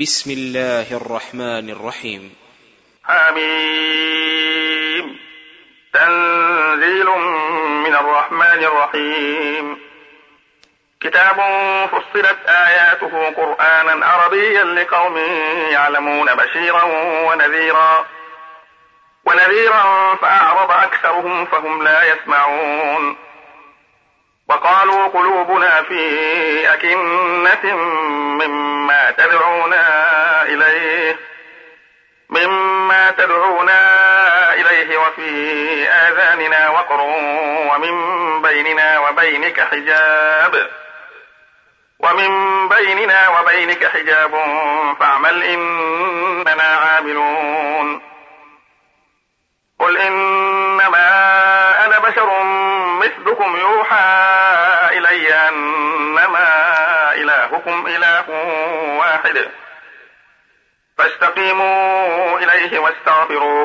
بسم الله الرحمن الرحيم. حميم. تنزيل من الرحمن الرحيم. كتاب فصلت آياته قرآنا عربيا لقوم يعلمون بشيرا ونذيرا فأعرض أكثرهم فهم لا يسمعون. وقالوا قلوبنا في أكنة مما تدعونا إليه وفي آذاننا وقر ومن بيننا وبينك حجاب فاعمل إننا عاملون. قل إنما أنا بشر مثلكم يوحى إلي أنما إلهكم إله واحد فاستقيموا إليه واستغفروه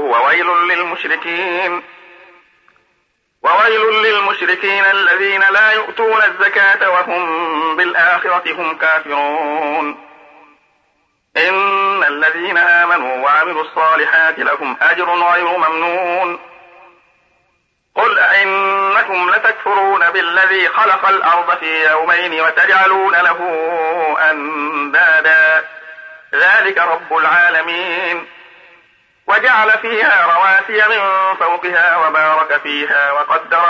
وويل للمشركين الذين لا يؤتون الزكاة وهم بالآخرة هم كافرون. إن الذين آمنوا وعملوا الصالحات لهم أجر غير ممنون. قل أئنكم لتكفرون بالذي خلق الأرض في يومين وتجعلون له أندادا ذلك رب العالمين. وجعل فيها رواسي من فوقها وبارك فيها وقدر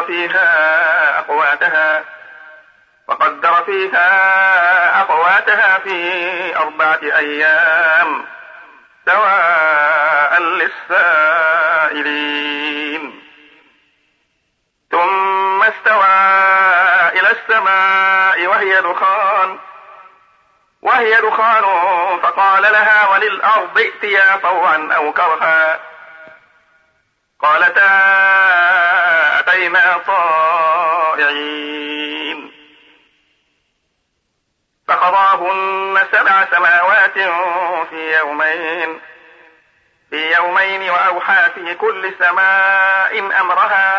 فيها أقواتها في 4 أيام سواء للسائلين. ثم استوى إلى السماء وهي دخان فقال لها وللأرض ائتيا طوعا أو كرها قالتا أتينا طائعين. فقضاهن 7 سماوات في يومين وأوحى في كل سماء أمرها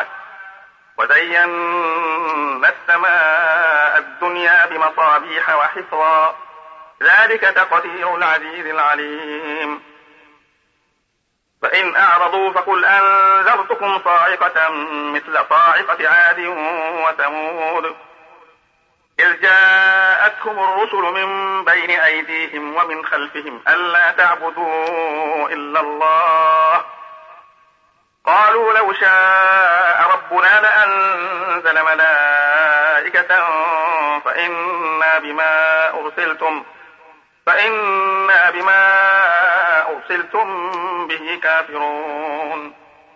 وزينا السماء الدنيا بمصابيح وحفظا ذلك تقدير العزيز العليم. فإن أعرضوا فقل أنذرتكم صاعقة مثل صاعقة عاد وثمود إذ جاءتهم الرسل من بين أيديهم ومن خلفهم ألا تعبدوا إلا الله قالوا لو شاء ربنا لأنزل ملائكة فإنا بما أرسلتم به كافرون.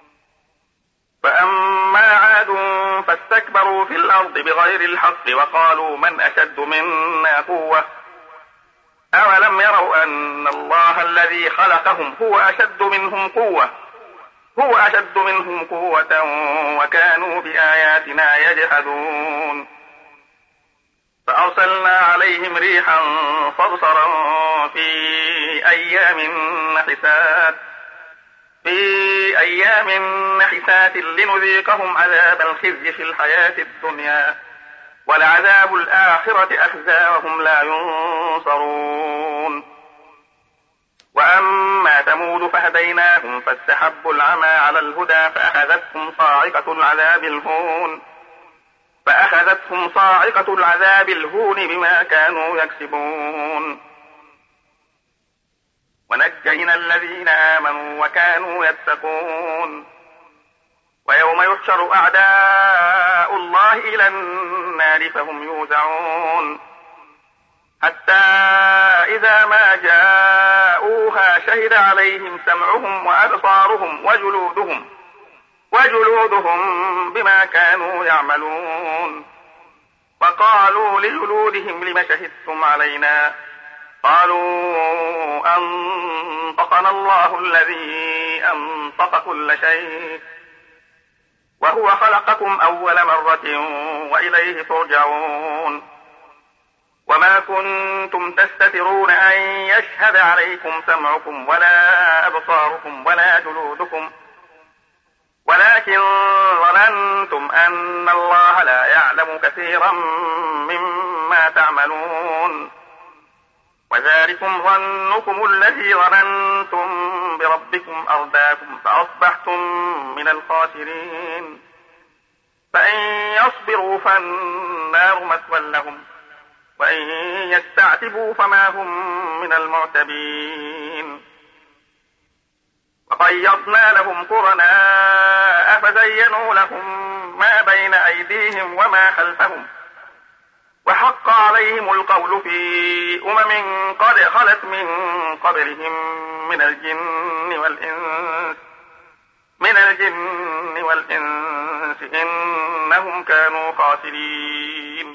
فأما عاد فاستكبروا في الأرض بغير الحق وقالوا من أشد منا قوة أولم يروا أن الله الذي خلقهم هو أشد منهم قوة وكانوا بآياتنا يجحدون. فأرسلنا عليهم ريحا صرصرا في أيام نحسات لنذيقهم عذاب الخزي في الحياة الدنيا ولعذاب الآخرة أخزى وهم لا ينصرون. وأما ثمود فهديناهم فاستحبوا العمى على الهدى فأخذتهم صاعقة العذاب الهون بما كانوا يكسبون. ونجينا الذين آمنوا وكانوا يتقون. ويوم يحشر أعداء الله إلى النار فهم يوزعون حتى إذا ما جاءوها شهد عليهم سمعهم وأبصارهم وجلودهم بما كانوا يعملون. وقالوا لجلودهم لم شهدتم علينا قالوا أنطقنا الله الذي أنطق كل شيء وهو خلقكم أول مرة وإليه ترجعون. وما كنتم تستترون أن يشهد عليكم سمعكم ولا أبصاركم ولا جلودكم ولكن ظننتم أن الله لا يعلم كثيرا مما تعملون. وذلكم ظنكم الذي ظننتم بربكم أرداكم فأصبحتم من الخاسرين. فإن يصبروا فالنار مثوى لهم وإن يستعتبوا فما هم من المعتبين. وقيضنا لهم قرناء فزينوا لهم ما بين أيديهم وما خلفهم وحق عليهم القول في قد خلت من قبلهم من الجن والإنس إنهم كانوا خاسرين.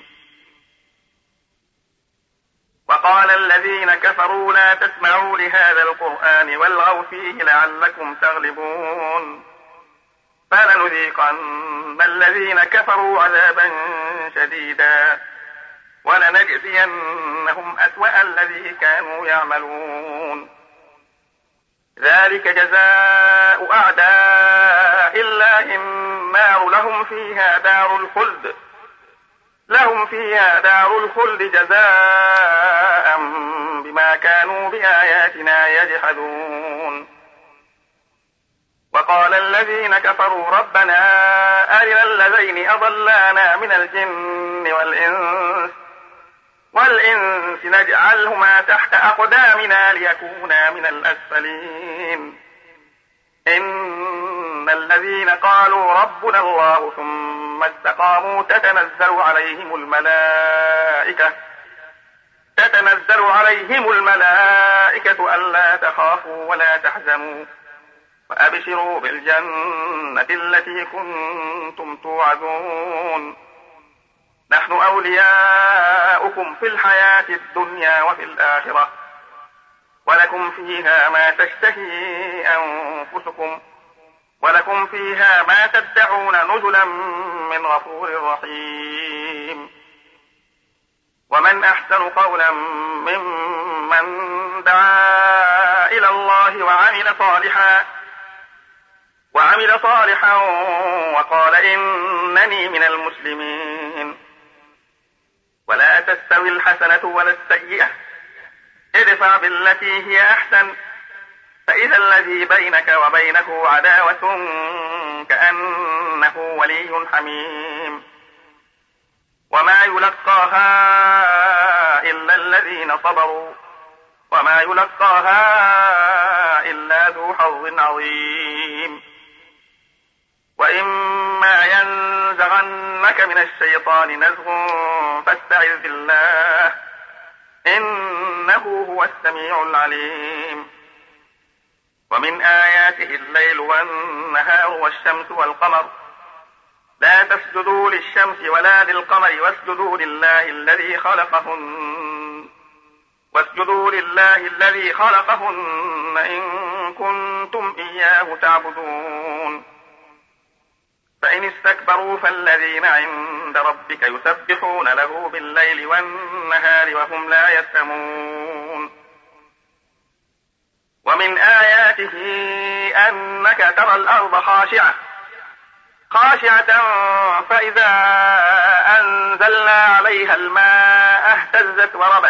وقال الذين كفروا لا تسمعوا لهذا القرآن والغوا فيه لعلكم تغلبون. فلنذيقن الذين كفروا عذابا شديدا ولنجزينهم أسوأ الذي كانوا يعملون. ذلك جزاء أعداء الله النار لهم فيها دار الخلد جزاء بما كانوا بآياتنا يجحدون. وقال الذين كفروا ربنا أرنا الذين أضلانا من الجن والإنس نجعلهما تحت أقدامنا ليكونا من الأسفلين. إن الذين قالوا ربنا الله ثم استقاموا تتنزل عليهم الملائكة ألا تخافوا ولا تحزنوا وأبشروا بالجنة التي كنتم توعدون. نحن أولياؤكم في الحياة الدنيا وفي الآخرة ولكم فيها ما تشتهي أنفسكم ولكم فيها ما تدعون نزلا من غفور رحيم. ومن أحسن قولا ممن دعا إلى الله وعمل صالحا وقال إنني من المسلمين. ولا تستوي الحسنة ولا السيئة ادفع بالتي هي أحسن فإذا الذي بينك وبينه عداوة كأنه ولي حميم. وما يلقاها إلا الذين صبروا وما يلقاها إلا ذو حظ عظيم. وإما ينزغنك من الشيطان نزغ فاستعذ بالله إنه هو السميع العليم. ومن آياته الليل والنهار والشمس والقمر لا تسجدوا للشمس ولا للقمر واسجدوا لله الذي خلقهن إن كنتم إياه تعبدون. فإن استكبروا فالذين عند ربك يسبحون له بالليل والنهار وهم لا يسأمون. ومن آياته أنك ترى الأرض خاشعة فإذا أنزلنا عليها الماء اهتزت وربت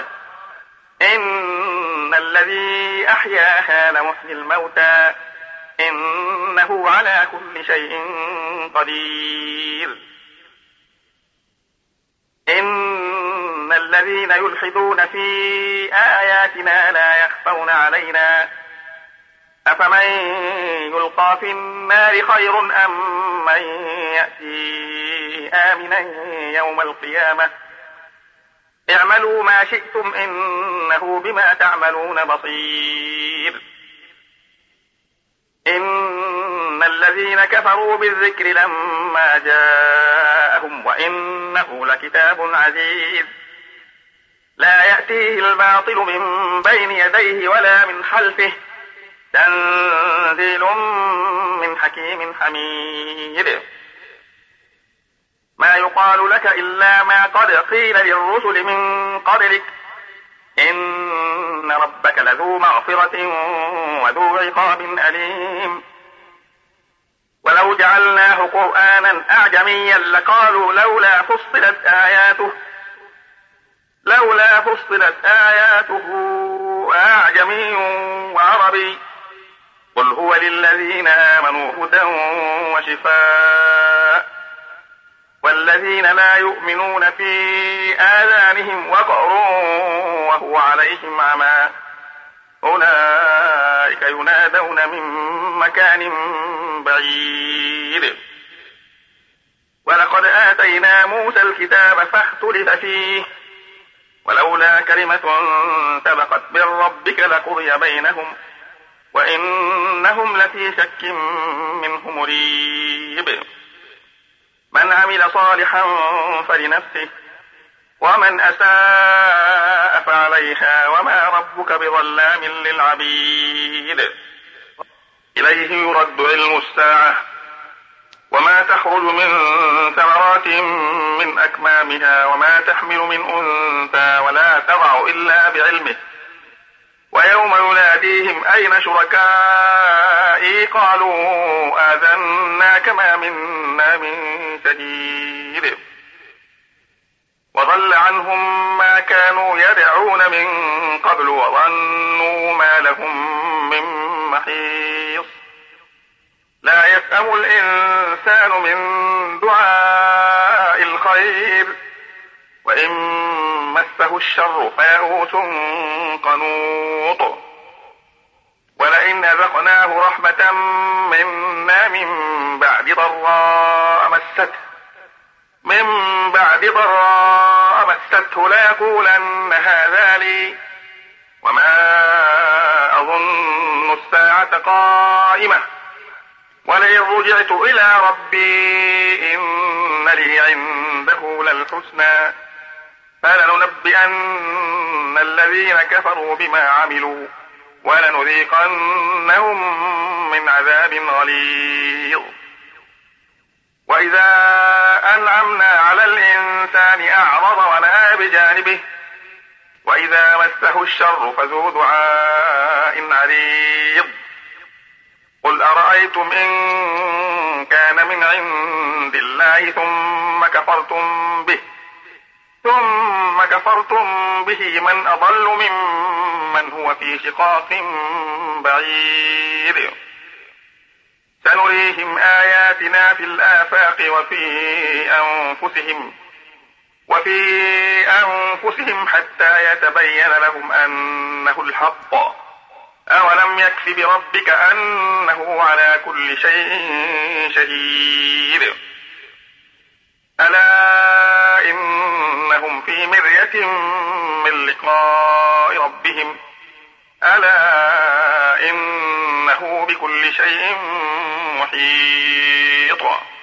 إن الذي أحياها لمحيي الموتى إنه على كل شيء قدير. إن الذين يلحدون في آياتنا لا يخفون علينا أفمن يلقى في النار خير أم من يأتي آمنا يوم القيامة اعملوا ما شئتم إنه بما تعملون بصير. إن الذين كفروا بالذكر لما جاءهم وإنه لكتاب عزيز لا يأتيه الباطل من بين يديه ولا من خلفه تنزيل من حكيم حميد. ما يقال لك إلا ما قد قيل للرسل من قبلك إن ربك لذو مغفرة وذو عقاب أليم. ولو جعلناه قرآنا أعجميا لقالوا لولا فصلت آياته أعجمي وعربي قل هو للذين آمنوا هدى وشفاء والذين لا يؤمنون في آذانهم وقر وهو عليهم عمى أولئك ينادون من مكان بعيد ولقد آتينا موسى الكتاب فاختلف فيه ولولا كلمة سبقت من ربك لقضي بينهم وإنهم لفي شك منه مريب من عمل صالحا فلنفسه ومن أساء فعليها وما ربك بظلام للعبيد إليه يرد علم الساعة وما تخرج من ثمرات من أكمامها وما تحمل من أنثى ولا تضع إلا بعلمه ويوم يناديهم أين شركائي قالوا آذنا ما منا من شهيد وضل عنهم ما كانوا يدعون من قبل وظنوا ما لهم من محيص لا يسأم الإنسان من دعاء الخير وإن مسه الشر فيئوس قنوط ولئن أذقناه رحمة منا من بعد ضراء مسته ليقولن هذا لي وما أظن الساعة قائمة ولئن رجعت إلى ربي إن لي عنده للحسنى فلننبئن الذين كفروا بما عملوا ولنذيقنهم من عذاب غليظ وإذا أنعمنا على الإنسان أعرض ونأى بجانبه وإذا مسه الشر فذو دعاء عريض قل أرأيتم إن كان من عند الله ثم كفرتم به من أضل ممن هو في شقاق بعيد سنريهم آياتنا في الآفاق وفي أنفسهم حتى يتبين لهم أنه الحق أولم يكف بربك أنه على كل شيء شهيد ألا إنهم في مرية من لقاء ربهم ألا إنه بكل شيء محيط